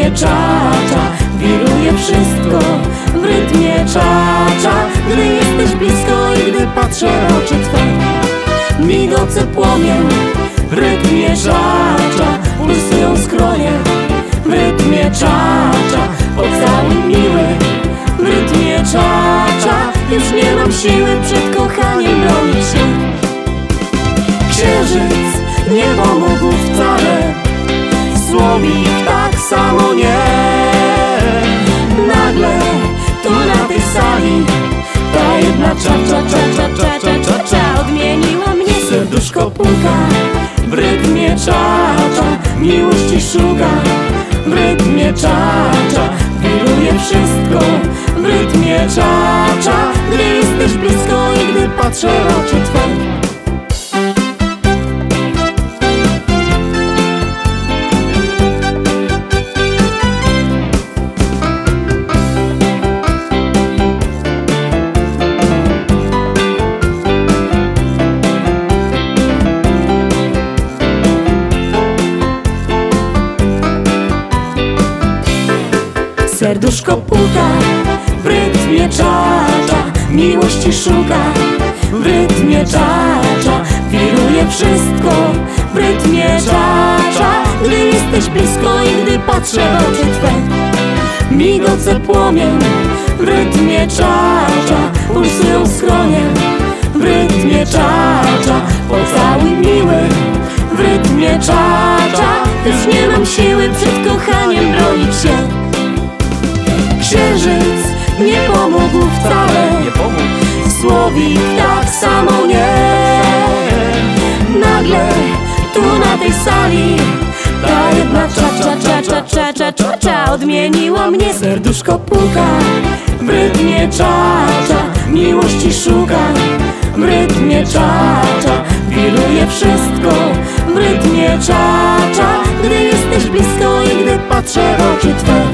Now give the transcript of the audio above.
rytmie cza-cza wiruje wszystko, w rytmie cza-cza. Gdy jesteś blisko i gdy patrzę w oczy Twe, migoce płomień. W rytmie cza-cza pulsują skronie, w rytmie cza-cza pocałuj miły. W rytmie cza-cza już nie mam siły przed kochaniem bronić się. Księżyc nie pomógł wcale, słowik tak samo nie. Nagle tu na tej sali ta jedna cza-cza odmieniła mnie. Serduszko puka, w rytmie cza-cza miłości szuka. W rytmie cza-cza wiruje wszystko, w rytmie cza-cza. Gdy jesteś blisko i gdy patrzę w oczy Twe, serduszko puka, w rytmie cza-cza miłości szuka. W rytmie cza-cza wiruje wszystko, w rytmie cza-cza. Gdy jesteś blisko i gdy patrzę w oczy Twe, migoce płomień. W rytmie cza-cza pulsują skronie, w rytmie cza-cza pocałuj miły. W rytmie cza-cza już nie mam siły przed kochaniem bronić się. Księżyc nie pomógł wcale, słowik tak samo nie. Nagle tu na tej sali ta jedna cza-cza odmieniła mnie. Serduszko puka, w rytmie cza-cza miłości szuka. W rytmie cza-cza wiruje wszystko, w rytmie cza-cza. Gdy jesteś blisko i gdy patrzę w oczy Twe,